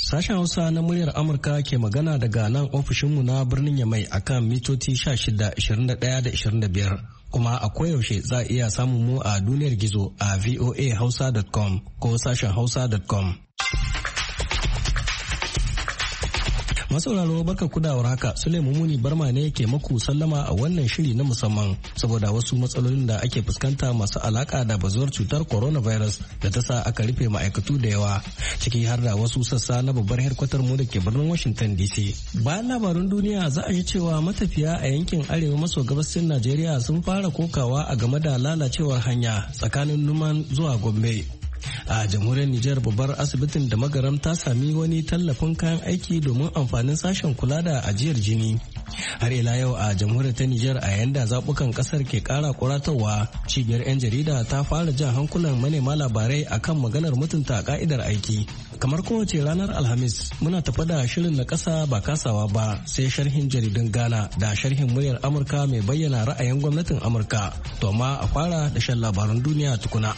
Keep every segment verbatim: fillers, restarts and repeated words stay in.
Sashen Hausa na muryar Amurka ke magana daga nan ofishinmu na birnin Yamai akan mitoci shida, ashirin da ɗaya da ashirin da biyar. Kuma a koyaushe za a iya samun mu a duniyar gizo a v o a hausa dot com ko sashen hausa dot com. Masauraro barka kudawar haka Suleiman Muni Barma ne ke maku sallama a wannan shiri na musamman saboda wasu matsalolin da ake fuskanta masu alaka da bazuwar cutar coronavirus da ta sa aka rufe ma'aikatu da yawa ciki har da wasu sassa na babbar hedkwatar mu da ke birnin Washington D C. Bayan labarun duniya za a yi cewa matafiya a yankin arewa maso gabasin Najeriya sun fara kokawa a game da lalacewar hanya tsakanin Numan zuwa Gombe. A jamhuriyar Nijar babbar asibitin da magaram ta sami wani tallafin kayan aiki domin amfanin sashen kula da ajiyar jini. Har ila yau a jamhuriyar ta Nijar a yayin da zabukan kasar ke kara kuratarwa, cibiyar 'yan jarida ta fara jan hankulan manema labarai akan maganar mutunta ka'idar aiki. Kamar kowace ranar Alhamis muna tafa da shirin na kasa ba kasawa ba sai sharhin jaridun Ghana da sharhin muryar Amurka mai bayyana ra'ayin gwamnatin Amurka. To amma a fara da shan labaran duniya tukuna.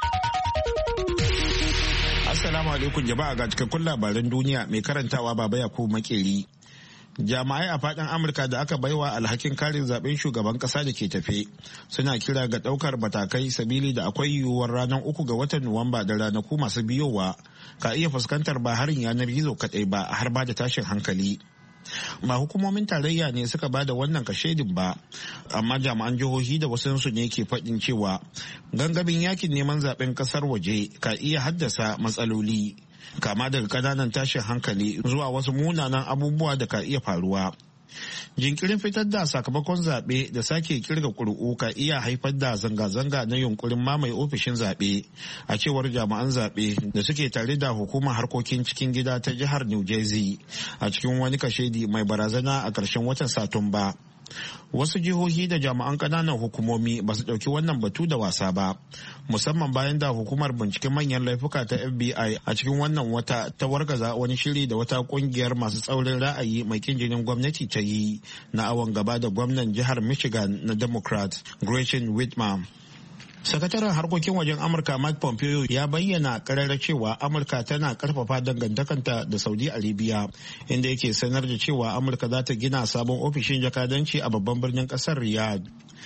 Assalamu alaikum jama'a ga cikakkun labaran duniya mai karantawa Baba Yakubu Makeri. Jami'ai a fadin Amurka da aka baiwa alhakin kare zaben shugaban kasa da ke tafe suna kira ga daukar matakai sabili da akwai yiwuwar ranar uku ga watan Nuwamba da ranaku masu biyowa ka iya fuskantar ba harin yanar gizo kadai ba har ba da tashin hankali. Ba hukumomin tarayya ne suka ba da wannan kashedin ba, amma jami'an jihohi da wasansu ne ke faɗin cewa gangamin yakin neman zaben kasar waje ka iya haddasa matsaloli kama daga kananan tashin hankali zuwa wasu munanan abubuwa da ka iya faruwa. Jinkirin fitar da sakamakon zaɓe da sake kirga ƙuri'u ka iya haifar da zanga-zanga na yunkurin mamaye ofishin zaɓe, a cewar jami'an zaɓe da suke tare da hukumar harkokin cikin gida ta jihar New Jersey a cikin wani kashedi mai barazana a ƙarshen watan Satumba. Wasu jihohi da jami'an ƙananan hukumomi ba su ɗauki wannan batu da wasa ba, musamman bayan da hukumar binciken manyan laifuka ta F B I a cikin wannan wata ta wargaza wani shiri da wata ƙungiyar masu tsaurin ra'ayi mai kin jinin gwamnati ta yi na awon gaba da gwamnan jihar Michigan na Democrat Gretchen Whitmer. Sakataren harkokin wajen Amurka Mike Pompeo ya bayyana karara cewa Amurka tana karfafa dangantakanta da Saudi Arabia, inda yake sanar da cewa Amurka za ta gina sabon ofishin jakadanci a babban birnin kasar Riyadh.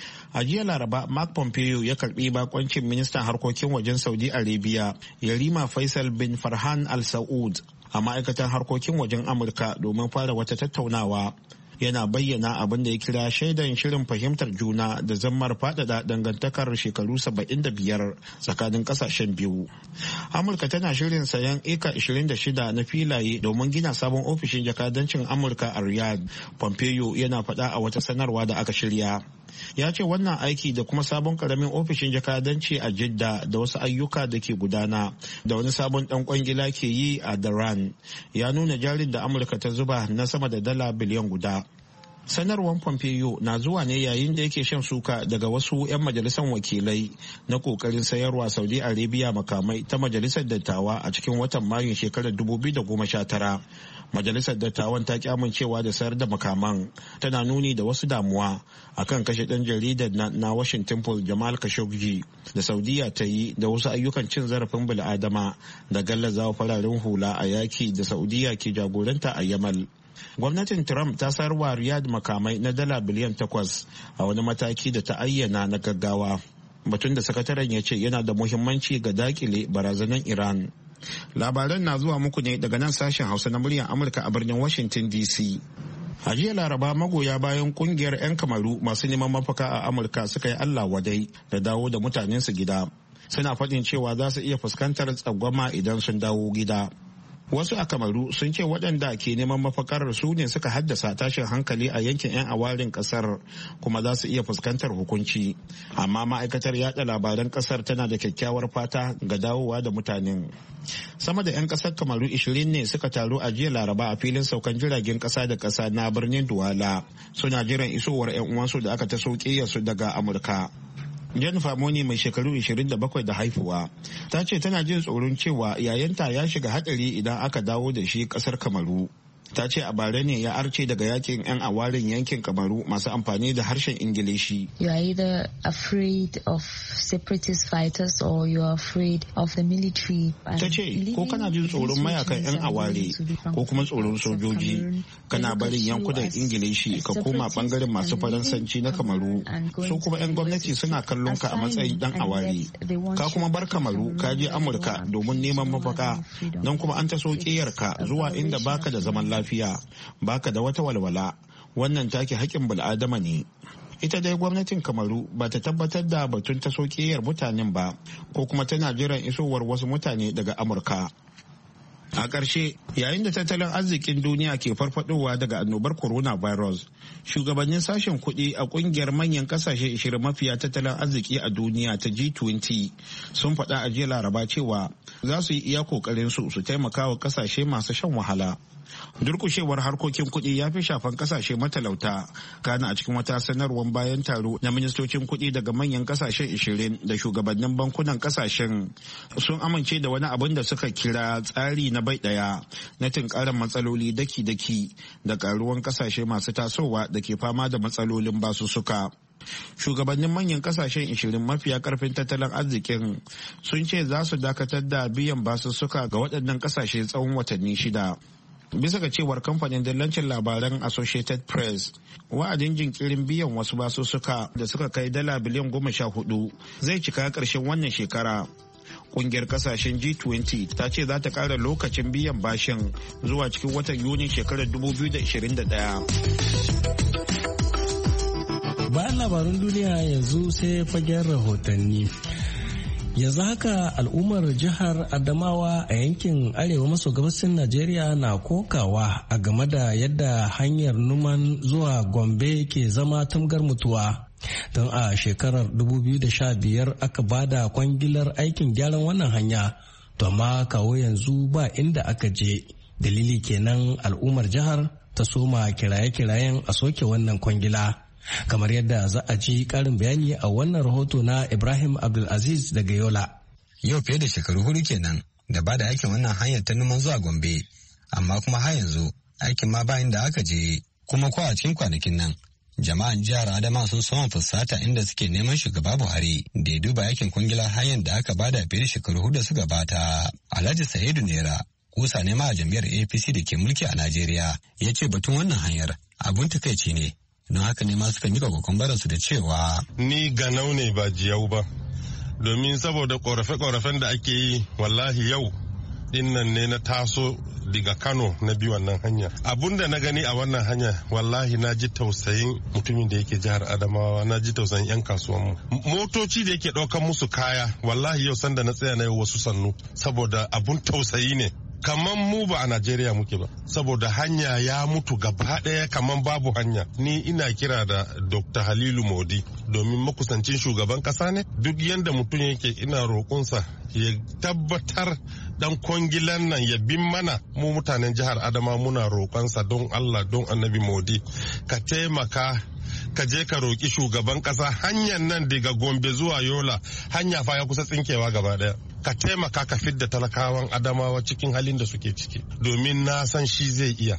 A jiya Laraba, Mark Pompeo ya karbi bakoncin ministan harkokin wajen Saudi Arabia, Yarima Faisal bin Farhan Al Saud, a ma'aikatan harkokin wajen Amurka domin fara wata tattaunawa. Yana bayyana abin da ya kira shaidan shirin fahimtar juna da zammar faɗaɗa dangantakar shekaru saba'in da biyar tsakanin ƙasashen biyu. Amurka tana shirin sayan eka ashirin da shida na filaye domin gina sabon ofishin jakadancin Amurka a Riyadh. Pompeo yana faɗa a wata sanarwa da aka shirya. Ya ce wannan aiki da kuma sabon karamin ofishin jakadanci a Jidda da wasu ayyuka da ke gudana da wani sabon dan kwangila ke yi a Dhahran ya nuna jarin da Amurka ta zuba na sama da dala biliyan guda. Sanarwar Pompeo na zuwa ne yayin da yake shan suka daga wasu 'yan majalisar wakilai na kokarin sayarwa Saudi Arabia makamai ta majalisar dattawa a cikin watan Mayun shekarar dubu biyu da goma sha tara. Majalisar dattawan ta ki amincewa da sayar da makaman, tana nuni da wasu damuwa akan kashe dan jaridar na, na Washington Post Jamal Khashoggi da Saudiya ta yi da wasu ayyukan cin zarafin bil'adama da gallazawa fararen hula a yaki da Saudiya ke jagoranta a Yamal. Gwamnatin Trump ta sarwa Riyadh makamai na dala biliyan takwas a wani mataki da ta ayyana na gaggawa. Batun da sakataren ya ce yana da muhimmanci ga dakile barazanan Iran. Labaran na zuwa muku ne daga nan sashen Hausa na muryar Amurka a birnin Washington D C. A jiya Laraba magoya bayan kungiyar 'yan Kamaru masu neman mafaka a Amurka suka yi Allah wadai da dawo da mutanensu gida. Suna faɗin cewa za su iya fuskantar tsangwama idan sun dawo gida. Wasu a Kamaru sun ce waɗanda ke neman mafakar su ne suka haddasa tashin hankali a yankin 'yan awarin ƙasar kuma za su iya fuskantar hukunci. Amma ma'aikatar yada labaran ƙasar tana da kyakkyawar fata ga dawowa da mutanen. Sama da 'yan ƙasar Kamaru ishirin ne suka taru a jiya Laraba a filin saukan jiragen ƙasa da ƙasa na birnin Douala suna jiran isowar 'yan uwansu da aka ta sauke su daga Amurka. Jan Famoni mai shekaru ishirin da bakwai da haifuwa ta ce tana jin tsoron cewa yayanta ya shiga hadari idan aka dawo da shi kasar Kamaru. ta ce a bara ne ya arce daga yakin 'yan awarin yankin Kamaru masu amfani da harshen Ingilishi. You are either afraid of separatist fighters or you are afraid of the military. Ta ce ko kana jin tsoron mayakan 'yan aware ko kuma tsoron sojoji, kana barin yankunan Ingilishi ka koma bangaren masu faransanci na Kamaru, su kuma 'yan gwamnati suna kallon ka a matsayin dan aware. Ka kuma bar Kamaru ka je Amurka domin neman mafaka, nan kuma an taso ka zuwa inda baka da zaman lafiya, baka da wata walwala. Wannan take haƙƙin bil'adama ne. Ita dai gwamnatin Kamaru ba ta tabbatar da batun taso mutanen ba, ko kuma tana jiran isowar wasu mutane daga Amurka. A ƙarshe, yayin da tattalin arzikin duniya ke farfadowa daga annobar coronavirus, shugabannin sashen kuɗi a ƙungiyar manyan ƙasashe ishirin mafiya tattalin arziki a duniya ta G twenty sun faɗa a jiya Laraba cewa za su yi iya ƙoƙarin su su taimaka wa ƙasashe masu shan wahala. Durkushewar harkokin kuɗi ya fi shafan ƙasashe matalauta, kana a cikin wata sanarwar bayan taro na ministocin kuɗi daga manyan ƙasashen ishirin da shugabannin bankunan ƙasashen sun amince da wani abin da suka kira tsari na bai ɗaya na tunkarar matsaloli daki-daki da ƙaruwan ƙasashe masu tasowa da ke fama da matsalolin basussuka. Shugabannin manyan kasashen ishirin mafiya karfin tattalin arzikin sun ce za su dakatar da biyan basussuka ga waɗannan kasashe tsawon watanni shida. Bisa ga cewar kamfanin dillancin labaran Associated Press, wa'adin jinkirin biyan wasu basussuka da suka kai dala biliyan goma sha hudu zai cika ƙarshen wannan shekara. Kungiyar kasashen G twenty ta ce za ta ƙara lokacin biyan bashin zuwa cikin watan Yuni shekarar dubu biyu da ashirin da ɗaya. Bayan labarun duniya yanzu sai fagen rahotanni. Yanzu haka al'ummar jihar Adamawa a yankin arewa maso gabasin Najeriya na kokawa a game da yadda hanyar numan zuwa Gombe ke zama tamgar mutuwa. Don a shekarar dubu biyu da sha biyar aka bada kwangilar aikin gyaran wannan hanya, to amma kawo yanzu ba inda aka je. Dalili kenan al'ummar jihar ta soma kiraye-kirayen a soke wannan kwangila. Kamar yadda za a ji karin bayani a wannan rahoto na Ibrahim Abdulaziz daga Yola. Yau fiye da shekaru hudu kenan da ba da aikin wannan hanyar ta numan zuwa Gombe, amma kuma har yanzu aikin ma bayan da aka je, kuma ko a cikin kwanakin nan jama'an jihar Adama sun soma fusata inda suke neman shugaba Buhari da ya duba aikin kwangilar hanyar da aka bada fiye da shekaru hudu da suka bata. Alhaji Sa'idu Nera, kusa ne ma a jam'iyyar A P C da ke mulki a Najeriya, ya ce batun wannan hanyar abun takaici ne. Don haka ne ma suka mika kokon su da cewa ni ganau ne ba jiyau ba, domin saboda korafe-korafen da ake yi wallahi yau dinnan ne na taso daga Kano na bi wannan hanya. Abun da na gani a wannan hanya wallahi na ji tausayin mutumin da yake jihar Adamawa, na ji tausayin 'yan kasuwanmu. Motoci da yake ɗaukan musu kaya wallahi yau sanda na tsaya na yau wasu sannu saboda abun tausayi ne. Kaman mu ba a Najeriya muke ba, saboda hanya ya mutu gaba ɗaya kaman babu hanya. Ni ina kira da Dokta Halilu Modi domin makusancin shugaban ƙasa ne. Duk yanda mutum yake ina roƙonsa ya tabbatar dan kwangilan nan ya bin mana mu mutanen jihar Adama, muna roƙonsa don Allah don Annabi Modi ka taimaka ka je ka roƙi shugaban ƙasa hanyar nan daga Gombe zuwa Yola hanya fa ya kusa tsinkewa gaba ɗaya. Ka taimaka ka fidda talakawan Adamawa cikin halin da suke ciki, domin na san shi zai iya.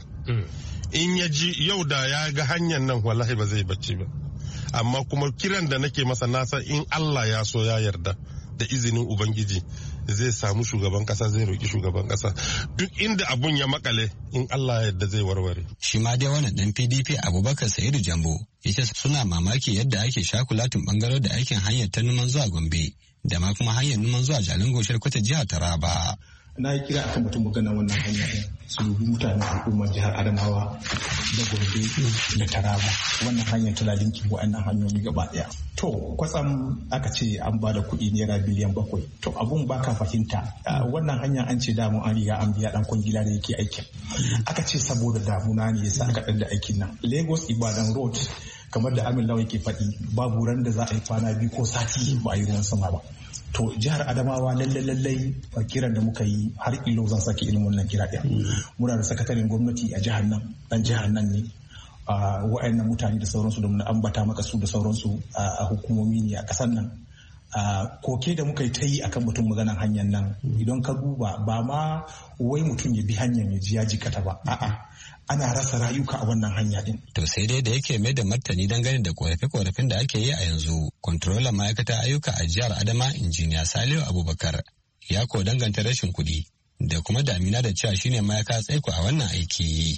In ya ji yau da ya ga hanyar nan wallahi ba zai bacci ba. Amma kuma kiran da nake masa na san in Allah ya so ya yarda da izinin Ubangiji zai samu shugaban kasa, zai roki shugaban kasa duk inda abun ya makale in Allah ya yarda zai warware. Shi ma dai wannan dan P D P Abubakar Sa'idu Jambo yace suna mamaki yadda ake shakulatin bangaren da aikin hanyar ta numan zuwa Gombe da ma kuma hanyar numan zuwa Jalingo Sharkwata jihar Taraba. Na yi kira akan mutum magana wannan hanya ɗin su dubi mutanen al'ummar jihar Adamawa da Gombe da Taraba. Wannan hanyar tana linkin wa'annan hanyoyi gaba ɗaya. To kwatsam aka ce an ba da kuɗi naira biliyan bakwai. To abun ba ka fahimta. Wannan hanya an ce damun an riga an biya ɗan kwangila da yake aikin. Aka ce saboda damuna ne yasa aka ɗan da aikin nan. Lagos Ibadan Road kamar da Amin Lawa yake faɗi babu ran da za a yi kwana biyu ko sati ba a yi ruwan sama ba. To jihar Adamawa lallai lallai kiran da muka yi har ilo zan sake irin wannan kira ɗin. Muna da sakataren gwamnati a jihar nan, ɗan jihar nan ne. Wa'annan mutane da sauransu da muna ambata maka su da sauransu a hukumomi ne a ƙasar nan. koke da muka yi ta yi akan mutum maganan hanyar nan idan ka duba ba ma wai mutum ya bi hanyar ya ji ya jikata ba a'a ana rasa rayuka a wannan hanya din. To sai dai da yake mai da martani dangane da korafe-korafen da ake yi a yanzu, kontrolan ma'aikatar ayyuka a jihar Adama injiniya Salihu Abubakar ya ko danganta rashin kuɗi da kuma damina da cewa shine ma'aikata tsaiko a wannan aiki.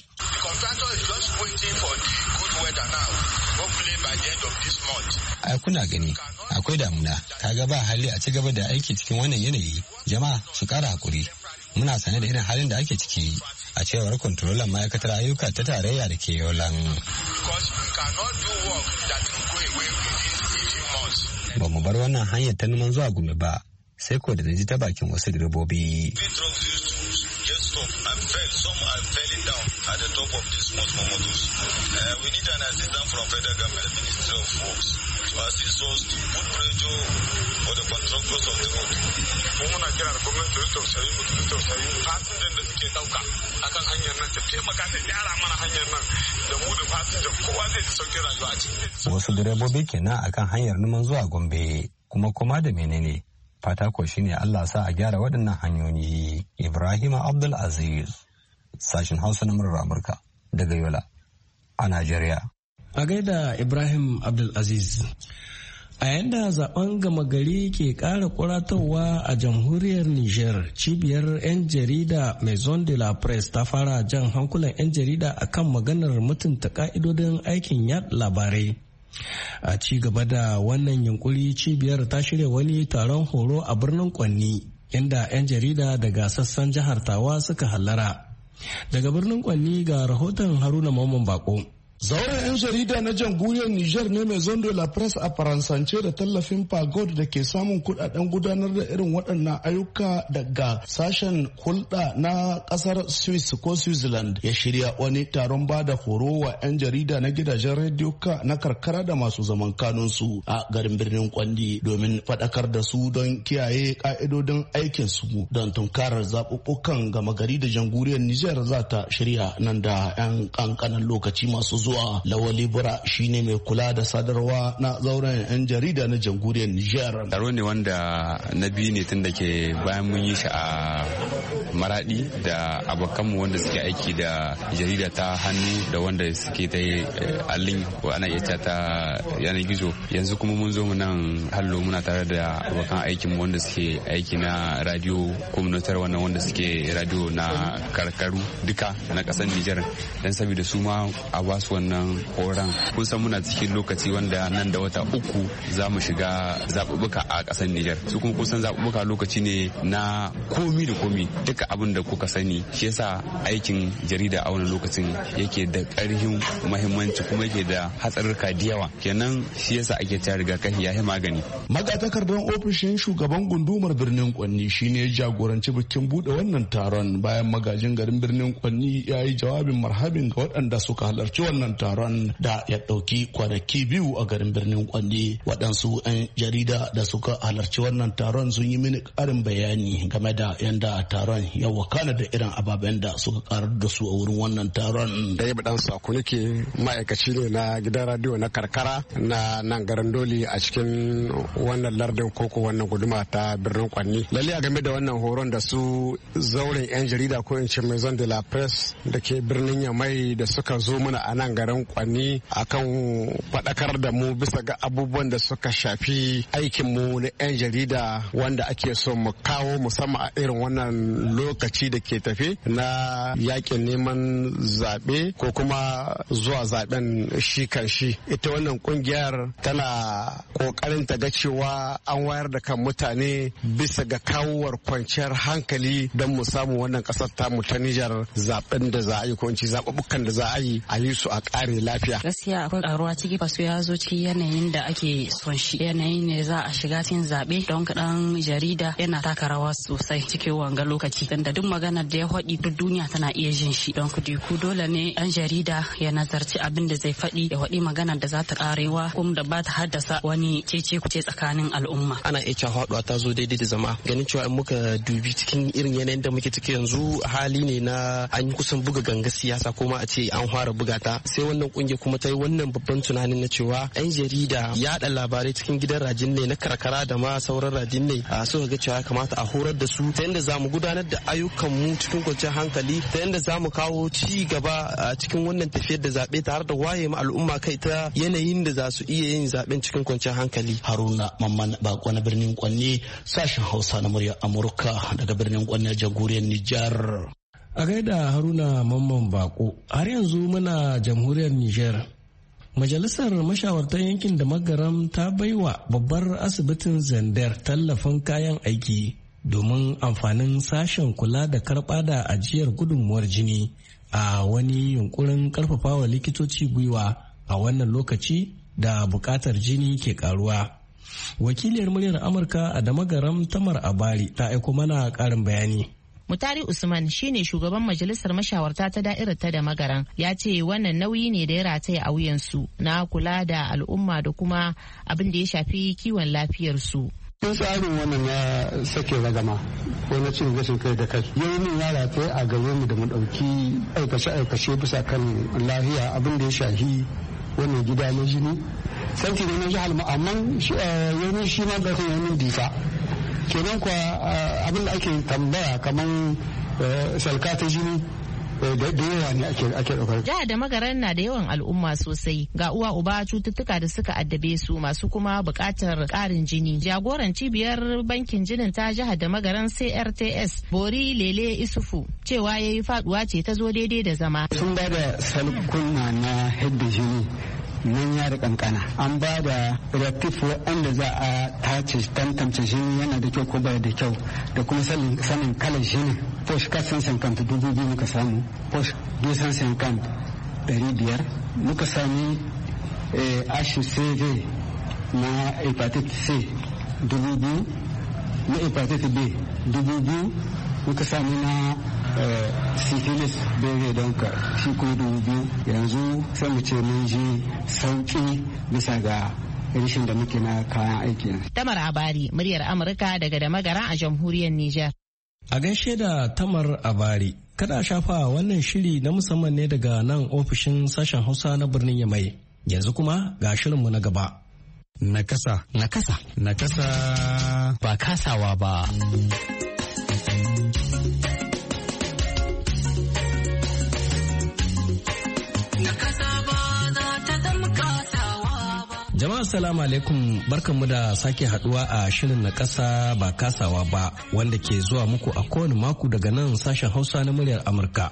Ai kuna gani akwai damuna kaga ba hali a ci gaba da aiki cikin wannan yanayi, jama'a su kara hakuri. Muna sane da irin halin da ake ciki a cewar kontrolan ma'aikatar ayyuka ta tarayya da ke Yolan. Ba mu bar wannan hanyar ta numan zuwa Gumi ba sai ko da ji ta bakin wasu direbobi. At the top of these small small motors. Uh, we need an assistance from federal government, the Ministry of Works, to assist us to put pressure for the contractors of the road. Kuma muna kira da gwamnati da tausayi mu da tausayi fasinjan da suke dauka akan hanyar nan ta taimaka ta gyara mana hanyar nan da mu da fasinjan kowa zai ji sauƙin rayuwa a cikin. Wasu direbobi kenan akan hanyar numan zuwa Gombe kuma kuma da menene fata ko shine Allah sa a gyara waɗannan hanyoyi. Ibrahim Abdul Aziz, sashen Hausa na murar Amurka daga Yola a Najeriya. A gaida Ibrahim Abdulaziz. A yanda zaben gama gari ke ƙara kuratowa a jamhuriyar Niger, cibiyar 'yan jarida Maison de la Presse ta fara jan hankulan 'yan jarida akan maganar mutunta ka'idodin aikin yada labarai. A ci gaba da wannan yunkuri, cibiyar ta shirya wani taron horo a birnin Kwanni, inda 'yan jarida daga sassan jihar Tawa suka hallara. Daga birnin Kwanni ga rahoton Haruna Mamman Bako. Zauren 'yan jarida na jamhuriyar Nijar ne Maison de la Presse a faransance da tallafin Pagod da ke samun kudaden gudanar da irin waɗannan ayyuka daga sashen hulɗa na ƙasar Swiss ko Switzerland ya shirya wani taron ba da horo wa 'yan jarida na gidajen rediyo na karkara da masu zaman kanunsu a garin birnin Kwandi domin faɗakar da su don kiyaye ƙa'idodin aikin su don tunkarar zaɓuɓɓukan gama gari da jamhuriyar Nijar za ta shirya nan da 'yan ƙanƙanan lokaci masu zuwa. Lawali Bura shine mai kula da sadarwa na zauren 'yan jarida na jamhuriyar Nijar. Taro ne wanda na biyu ne tun da ke bayan mun yi shi a Maradi da abokanmu wanda suke aiki da jarida ta hannu da wanda suke ta yi allin ko ana iya ta yanar gizo. Yanzu kuma mun zo mu nan hallo muna tare da abokan aikinmu wanda suke aiki na radio communautaire wannan wanda suke radio na karkaru duka na ƙasar Nijar dan saboda su ma a basu wannan horon. Kun san muna cikin lokaci wanda nan da wata uku za mu shiga zaɓuɓɓuka a ƙasar Nijar. Su kuma kusan zaɓuɓɓuka lokaci ne na komi da komi duka abin da kuka sani. Shi yasa aikin jarida a wannan lokacin yake da ƙarfin muhimmanci kuma yake da hatsarurruka da yawa. Kenan shi yasa ake ta rigakafi ya yi magani. Magatakardar ofishin shugaban gundumar birnin Kwanni shine ya jagoranci bikin buɗe wannan taron bayan magajin garin birnin Kwanni ya yi jawabin marhabin ga waɗanda suka halarci wannan taron da ya ɗauki kwanaki biyu a garin birnin Kwandi. Waɗansu 'yan jarida da suka halarci wannan taron sun yi mini ƙarin bayani game da yadda taron ya wakana da irin ababen da suka karar da su a wurin wannan taron. Da ya dan sako nake ma'aikaci ne na gidan radio na karkara na nan garin Doli a cikin wannan lardin koko wannan guduma ta birnin Kwanni. Lalle a game da wannan horon da su zauren 'yan jarida ko in ce Maison de la Presse da ke birnin Yamai da suka zo mana a nan garin Kwanni akan faɗakar da mu bisa ga abubuwan da suka shafi aikin mu na 'yan jarida wanda ake so mu kawo musamman a irin wannan lokaci da ke tafe na yakin neman zaɓe ko kuma zuwa zaɓen shi kan shi. Ita wannan kungiyar tana ƙoƙarin ta ga cewa an wayar da kan mutane bisa ga kawowar kwanciyar hankali don mu samu wannan ƙasar tamu ta Nijar zaɓen da za a yi ko in ci zaɓuɓɓukan da za a yi a yi su a ƙare lafiya. Gaskiya akwai ƙaruwa ciki faso ya zo ciki yanayin da ake son shi yanayin ne za a shiga cikin zaɓe don kaɗan jarida yana taka rawa sosai cikin wanga lokaci tunda duk maganar da ya faɗi duk duniya tana iya jin shi don ku dole ne ɗan jarida ya nazarci abin da zai faɗi ya faɗi maganar da za ta karewa kuma da ba ta haddasa wani cece kuce tsakanin al'umma. Ana iya cewa haɗuwa ta zo daidai da zama ganin cewa in muka dubi cikin irin yanayin da muke ciki yanzu hali ne na an kusan buga ganga siyasa ko ma a ce an fara buga ta sai wannan kungiya kuma ta yi wannan babban tunanin na cewa yan jarida yaɗa labarai cikin gidan rajin ne na karkara da ma sauran rajin ne a suka ga cewa kamata a horar da su ta yadda za mu gudanar da ayyukan mu cikin kwanciyar hankali ta yadda za mu kawo ci gaba a cikin wannan tafiyar da zaɓe tare da waye ma al'umma kai ta yanayin da za su iya yin zaɓen cikin kwanciyar hankali. Haruna Mamman Bako na birnin Kwanne sashen Hausa na muryar Amurka daga birnin Kwanne jamhuriyar Nijar. A gaida Haruna Mamman Bako har yanzu muna jamhuriyar Nijar. Majalisar mashawartan yankin da magaram ta baiwa babbar asibitin Zandar tallafin kayan aiki domin amfanin sashen kula da karɓa da ajiyar gudunmuwar jini a wani yunkurin karfafawa likitoci gwiwa a wannan lokaci da bukatar jini ke karuwa. Wakiliyar muryar Amurka a Damagaram Tamar Abari ta aiko mana karin bayani. Mutari Usman shine shugaban majalisar mashawarta ta da'irar ta da magaran ya ce wannan nauyi ne da ya rataya a wuyansu na kula da al'umma da kuma abin da ya shafi kiwon lafiyarsu. Tun tsarin wannan ya sake ragama ko na cin gashin kai da kai yau min ya rataye a gare mu da mu ɗauki aikace-aikace bisa kan lafiya abin da ya shahi wannan gida na jini santi ne na jihar mu amma yau shi ma da kan yamin difa kenan kuwa abin da ake tambaya kamar salka ta jini da yawa ne ake ɗaukar. Jihar da magaran na da yawan al'umma sosai ga uwa uba cututtuka da suka addabe su masu kuma buƙatar ƙarin jini. Jagoran cibiyar bankin jinin ta jihar da magaran C R T S Bori Lele Isufu cewa ya yi faduwa ce ta zo daidai da zama. Sun ba da salkuna na hidda jini manya da kankana an ba da reactive wanda za a tace tantance jini yana da kyau ko bai da kyau da kuma sanin kalar jini posh kasan sankanta dubu biyu muka samu posh dusan sankanta dari biyar muka sami H C V na hepatitis C dubu biyu na hepatitis B dubu biyu muka sami na syphilis bere don ka shi ko dubu biyu yanzu sai mu ce mun ji sauki bisa ga rishin da muke na kayan aiki. Tamar Abari muryar Amurka daga da magara a jamhuriyar Nijar. A gaishe da Tamar Abari kada shafa wannan shiri na musamman ne daga nan ofishin sashen Hausa na birnin Yamai yanzu kuma ga shirinmu na gaba. Nakasa. Nakasa. Nakasa. Ba kasawa ba. Jama'a salamu alaikum barkanmu da sake haduwa a shirin na kasa ba kasawa ba wanda ke zuwa muku a kowane mako daga nan sashen Hausa na muryar Amurka.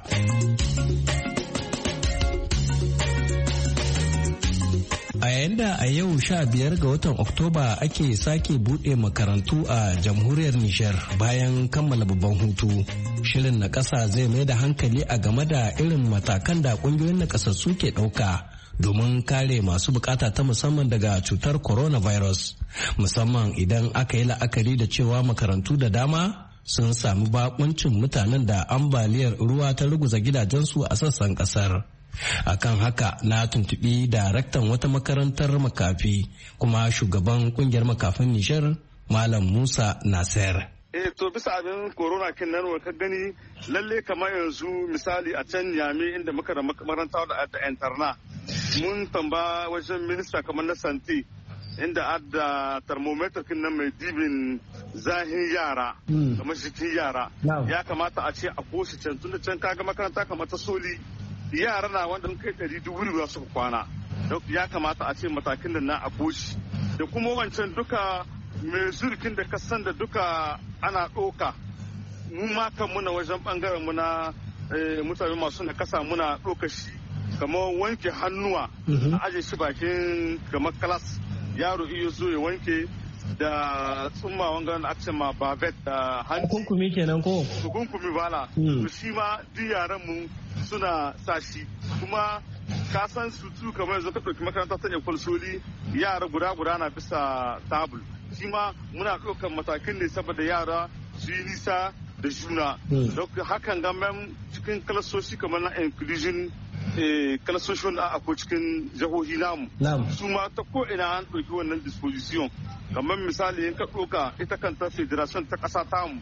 A yayin da a yau sha biyar ga watan Oktoba ake sake buɗe makarantu a jamhuriyar Nijar bayan kammala babban hutu. Shirin na ƙasa zai mai da hankali a game da irin matakan da ƙungiyoyin nakasassu ke ɗauka domin kare masu bukata ta musamman daga cutar coronavirus. Musamman idan aka yi la'akari da cewa makarantu da dama sun sami bakuncin mutanen da ambaliyar ruwa ta ruguza gidajensu a sassan ƙasar. Akan haka na tuntubi daraktan wata makarantar makafi kuma shugaban kungiyar makafin Nijar Malam Musa Nasir. Eh to bisa abin corona kin nan ka gani lalle kamar yanzu misali a can Yami inda muka da makaranta da interna mun tamba wajen minista kamar na santi inda adda thermometer kin nan mai dibin zahin yara kamar jikin yara ya kamata a ce a koshi can tunda can kaga makaranta kamar ta soli yara na wanda kai ɗari dubu ne su kwana ya kamata a ce matakin da na a koshi da kuma wancan duka mai zurkin da ka san da duka ana ɗoka mu ma kan muna wajen ɓangaren muna mutane masu na kasa muna ɗoka shi kamar wanke hannuwa a aje shi bakin kamar kalas yaro iya zo ya wanke da tsumma wanga na ake ma babet da hanci kunkumi kenan ko kunkumi bala to shi ma duk yaran mu suna sa shi kuma ka san su tu kamar yanzu ka ɗauki makaranta ta ekol soli yara guda guda na bisa tabul shi ma muna ɗaukar matakin ne saboda yara su yi nisa da juna. Don hakan ga cikin kalasoshi kamar na inclusion kalasoshi wanda akwai cikin jihohi namu. Su ma ta ko ina an ɗauki wannan disposition. Kamar misali in ka ɗauka ita kanta federation ta ƙasa tamu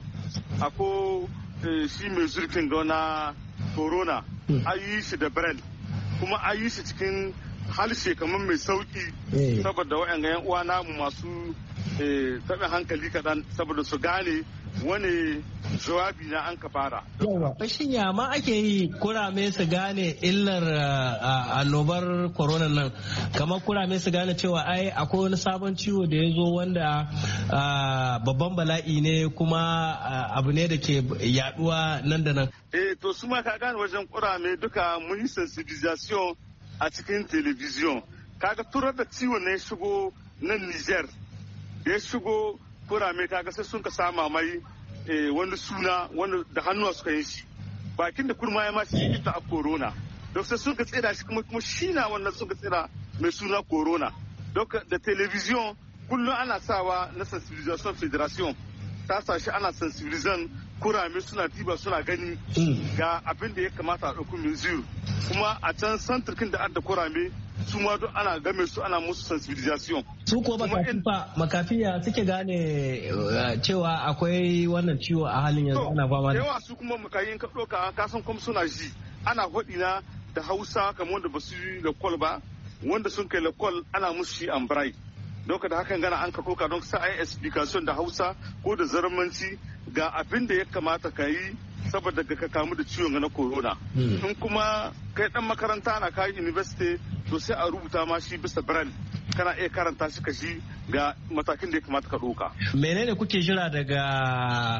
ako shi mai zurfin ga na corona an yi shi da brand kuma an yi shi cikin harshe kamar mai sauki saboda wa'yan yan uwa namu masu taɓin hankali kaɗan saboda su gane wani jawabi na an ka fara. Yawa, shin ya ma ake yi kurame su gane illar annobar corona nan, kamar kurame su gane cewa ai akwai wani sabon ciwo da ya zo wanda babban bala'i ne kuma abu ne da ke yaduwa nan da nan. Eh to su ma ka gane wajen kurame duka mun yi sensibilisation a cikin television. Kaga turar da ciwon ne shigo nan Niger, ya shigo kurame kaga sai sun ka sama mai wani suna wani da hannuwa suka yi shi bakin da kurma ya ma shi ita a corona don sai sun ka tsira shi kuma shi na wannan sun ka tsira mai suna corona don da television kullum ana sawa na sensibilisation federation ta sa shi ana sensibilizan kurame suna diba suna gani ga abin da ya kamata a ɗauki minzir kuma a can santirkin da adda kurame su ma duk ana game su ana musu sensibilisation. Su ko makafiya suke gane cewa akwai wannan ciwo a halin yanzu ana fama da. Yawa su kuma makayin ka ɗauka kasan kuma suna ji ana faɗi na da Hausa kamar wanda ba su yi lakol ba wanda sun kai lakol ana musu shi an birai. Don da hakan gana an ka ɗauka don sa ai explication da Hausa ko da Zarmanci ga abin da ya kamata ka yi saboda ka kamu da ciwon na corona. In kuma kai dan makaranta na kayi university to sai a rubuta ma shi bisa brand kana iya karanta shi ka shi ga matakin da ya kamata ka ɗauka. Menene kuke jira daga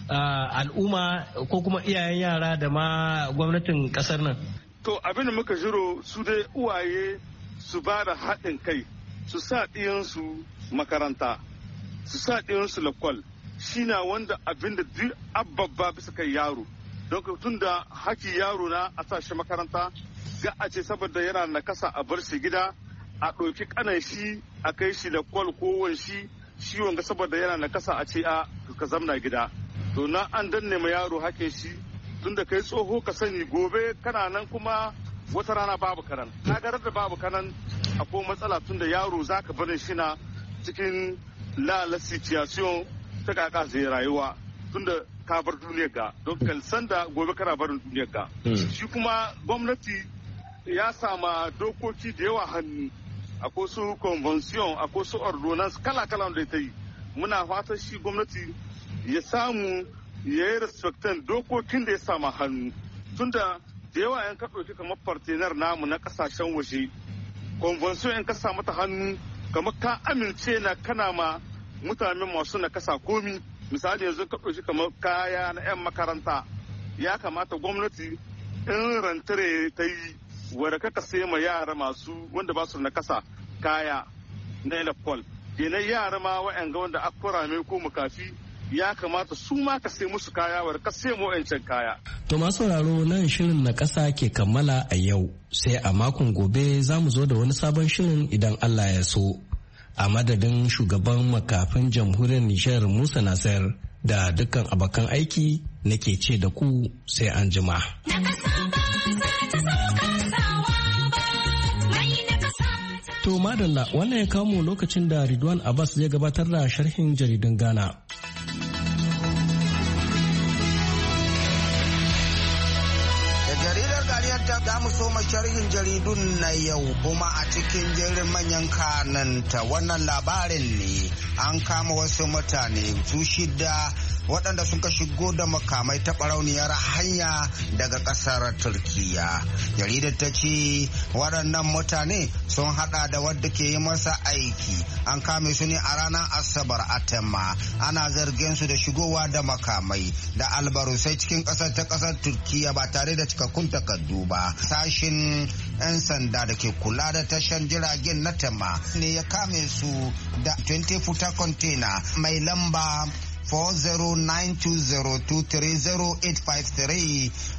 al'umma ko kuma iyayen yara da ma gwamnatin kasar nan? To abin da muka jiro su dai uwaye su ba da haɗin kai su sa ɗiyansu makaranta su sa ɗiyansu lakwal shi na wanda abin da duk ababba bisa kai yaro don tun da haki yaro na a sa shi makaranta ga a ce saboda yana na kasa a bar shi gida a ɗauki kanan shi a kai shi lakwal ko shi shi wanga saboda yana na kasa a ce a ka zamna gida to na an danne ma yaro hake shi tun da kai tsoho ka sani gobe kana nan kuma wata rana babu kanan kagarar da babu kanan akwai matsala tun da yaro zaka barin shi na cikin la situation ta kaka zai rayuwa tun da ka bar duniyar ga don kalsan da gobe kana barin duniyar ga shi kuma gwamnati ya sama dokoki da yawa hannu akwai su convention akwai su ordonance kala-kala da ta yi muna fatan shi gwamnati ya samu ya yi respectan dokokin da ya sama hannu tunda da yawa yan ka ɗauki kamar partenar namu na ƙasashen waje convention yan ka sa mata hannu kamar ka amince na kana ma mutane masu na kasa komi misali yanzu ka ɗauki kamar kaya na 'yan makaranta ya kamata gwamnati in rantare ta yi wadda kaka sai ma yara masu wanda ba su na kasa kaya na elefol kenan yara ma wa'yanga wanda akwara mai ko mukafi ya kamata su ma ka sai musu kaya wadda ka sai mu kaya. To masu sauraro nan shirin na kasa ke kammala a yau sai a makon gobe za mu zo da wani sabon shirin idan Allah ya so. A madadin shugaban makafin jamhuriyar Nijar Musa Nasir da dukkan abokan aiki nake ce da ku sai an jima. To madalla wannan ya kamo lokacin da Ridwan Abbas zai gabatar da sharhin jaridun Ghana. Za mu soma sharhin jaridun na yau kuma a cikin jerin manyan kananta wannan labarin ne an kama wasu mutane su shida waɗanda suka shigo da makamai ta barauniyar hanya daga ƙasar Turkiya. Jaridar ta ce waɗannan mutane sun haɗa da wadda ke yi masa aiki an kame su ne a ranar Asabar a Temma ana zargin su da shigowa da makamai da albarusai cikin ƙasar ta ƙasar Turkiya ba tare da cikakkun takardu ba. Sashin 'yan sanda da ke kula da tashan jiragen na Temma ne ya kame su da twenty footer container mai lamba four zero nine two zero two three zero eight five three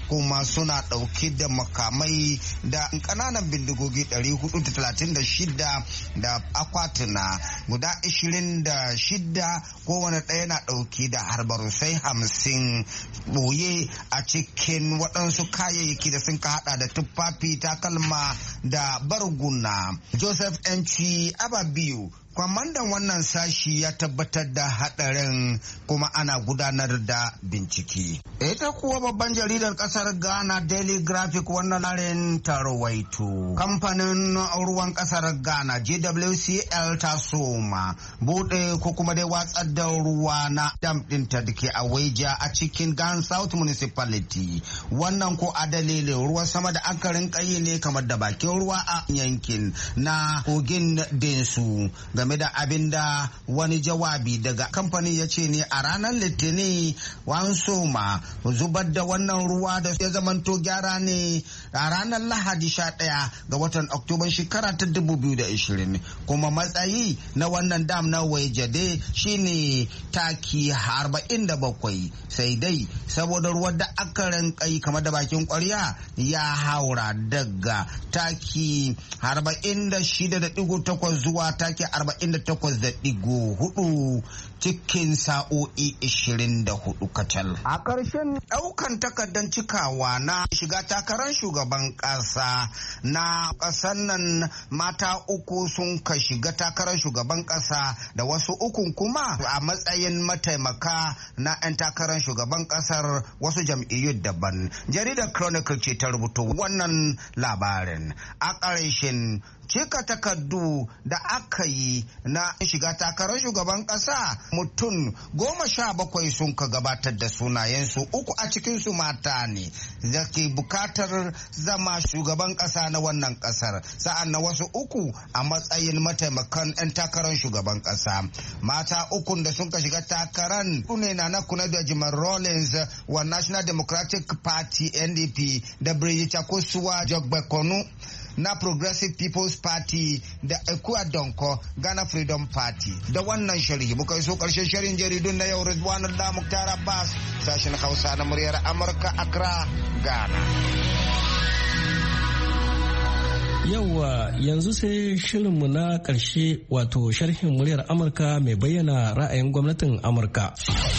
kuma suna ɗauke da makamai da ƙananan bindigogi ɗari hudu da talatin da shida da akwatuna guda ashirin da shida, kowane ɗaya na ɗauke da harbarusai hamsin ɓoye a cikin waɗansu kayayyaki da sun ka hada da tufafi, takalma da barguna. Joseph Enchi Ababiu, kwamandan wannan sashi, ya tabbatar da hadarin kuma ana gudanar da bincike. Ita kuwa babban jaridar kasar Ghana Daily Graphic wannan larin ta rawaito. Kamfanin ruwan kasar Ghana G W C L ta soma bude ko kuma dai watsar da ruwa na dam ɗinta da ke a Waija a cikin Gan South Municipality. Wannan ko a dalilin ruwan sama da aka rinka yi ne kamar da bakin ruwa a yankin na kogin Densu. Game da abin da wani jawabi daga kamfanin ya ce ne a ranar Litinin wan soma zubar da wannan ruwa da ya zamanto gyara ne a ranar Lahadi sha ɗaya ga watan Oktoban shekara ta dubu biyu da ashirin, kuma matsayi na wannan dam na Waijade shine taki arba'in da bakwai, sai dai saboda ruwan da aka rinka yi kamar da bakin kwarya ya haura daga taki arba'in da shida da digo takwas zuwa taki arba'in da takwas da digo hudu cikin sa'o'i ashirin da hudu kacal. A ƙarshen ɗaukan takardar cikawa na shiga takarar shugaban ƙasa na ƙasar nan, mata uku sun ka shiga takarar shugaban ƙasa da wasu ukun kuma a matsayin mataimaka na 'yan takarar shugaban ƙasar wasu jam'iyyu daban. Jaridar Chronicle ce ta rubuta wannan labarin. A ƙarshen cika takardu da aka yi na shiga takarar shugaban kasa, mutum goma sha bakwai sun ka gabatar da sunayensu, uku a cikinsu mata ne da ke bukatar zama shugaban kasa na wannan kasar, sa'an na wasu uku a matsayin mataimakan 'yan takarar shugaban kasa. Mata ukun da sun ka shiga takarar ne na na kuna da Jimar Rawlings wa National Democratic Party N D P da Brigitte Akosua Jogbekonu na Progressive People's Party da Ekua Donko Ghana Freedom Party. Da wannan sharhi muka so karshen sharhin jaridun na yau. Ridwanullah Muktar Abbas, sashen Hausa na muryar Amurka, Accra, Ghana. Yauwa yanzu sai shirinmu na ƙarshe, wato sharhin muryar Amurka mai bayyana ra'ayin gwamnatin Amurka.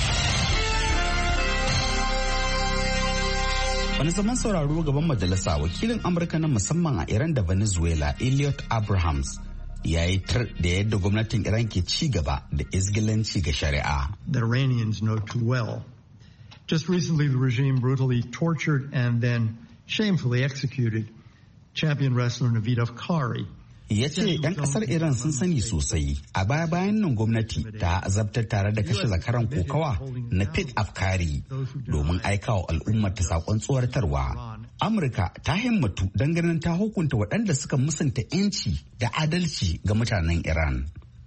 Wani zaman sauraro gaban majalisa, wakilin Amurka na musamman a Iran da Venezuela Elliot Abrahams ya yi tar da yadda gwamnatin Iran ke ci gaba da izgilanci ga shari'a. The Iranians know too well. Just recently the regime brutally tortured and then shamefully executed champion wrestler Navid Afkari. Ya ce 'yan kasar Iran sun sani sosai, a baya-bayan nan gwamnati ta azabtar tare da kashe zakaran kokawa Navid Afkari domin aikawa al'ummar ta sakon tsoratarwa. Amurka ta himmatu don ganin ta hukunta waɗanda suka musanta 'yanci da adalci ga mutanen Iran.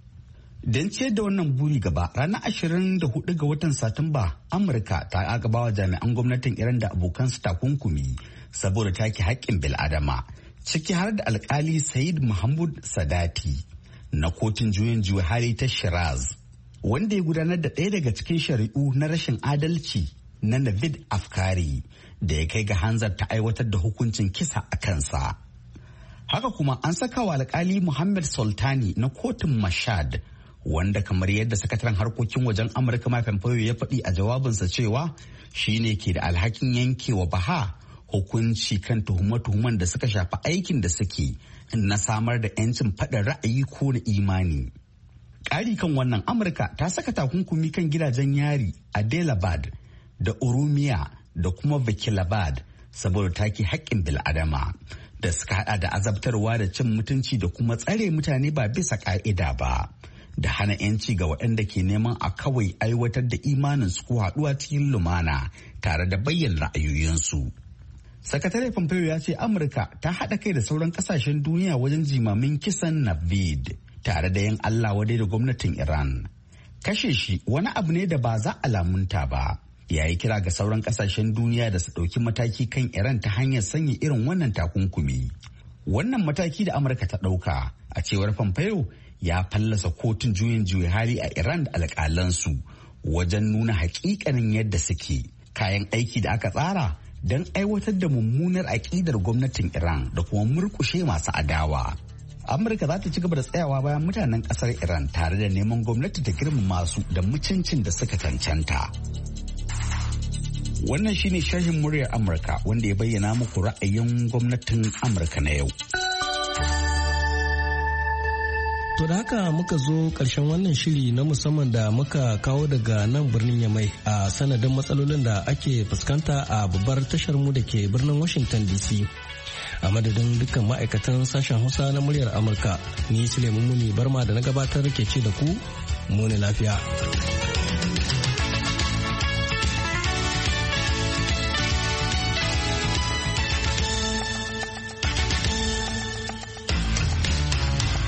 Don ciyar da wannan buri gaba, ranar ashirin da hudu ga watan Satumba, Amurka ta agabawa jami'an gwamnatin Iran da abokansu takunkumi saboda take haƙƙin bil'adama, ciki har da alkali Said Mahmud Sadati na kotun juyin juya hali ta Shiraz, wanda ya gudanar da ɗaya daga cikin shari'u na rashin adalci na Navid Afkari da ya kai ga hanzarta aiwatar da hukuncin kisa a kansa. Haka kuma an saka wa alkali Muhammad Sultani na kotun Mashhad, wanda kamar yadda sakataren harkokin wajen Amurka Mike Pompeo ya faɗi a jawabinsa cewa shi ne ke da alhakin yankewa Baha hukunci kan tuhume-tuhumen da suka shafi aikin da suke na samar da 'yancin faɗin ra'ayi ko na imani. Ƙari kan wannan, Amurka ta saka takunkumi kan gidajen yari a Delabad da Urumiya da kuma Vakilabad saboda take haƙƙin bil'adama da suka haɗa da azabtarwa da cin mutunci da kuma tsare mutane ba bisa ƙa'ida ba, da hana 'yanci ga waɗanda ke neman a kawai aiwatar da imaninsu ko haɗuwa cikin lumana tare da bayyana ra'ayoyinsu. Sakatare Pompeo ya ce Amurka ta haɗa kai da sauran ƙasashen duniya wajen jimamin kisan Navid tare da yin Allah wadai da gwamnatin Iran. Kashe shi wani abu ne da ba za a lamunta ba. Ya yi kira ga sauran ƙasashen duniya da su ɗauki mataki kan Iran ta hanyar sanya irin wannan takunkumi. Wannan mataki da Amurka ta ɗauka, a cewar Pompeo, ya fallasa kotun juyin juya hali a Iran da alƙalansu wajen nuna haƙiƙanin yadda suke. Kayan aiki da aka tsara don aiwatar da mummunar aƙidar gwamnatin Iran da kuma murƙushe masu adawa. Amurka za ta ci gaba da tsayawa bayan mutanen ƙasar Iran tare da neman gwamnati ta girmama su da mutuncin da suka cancanta. Wannan shine sharhin muryar Amurka wanda ya bayyana muku ra'ayin gwamnatin Amurka na yau. To da haka muka zo ƙarshen wannan shiri na musamman da muka kawo daga nan birnin Yamai a sanadin matsalolin da ake fuskanta a babbar tashar mu da ke birnin Washington D C. A madadin dukkan ma'aikatan sashen Hausa na muryar Amurka, ni Suleiman Muni Barma da na gabatar ke ce da ku, mu ne lafiya.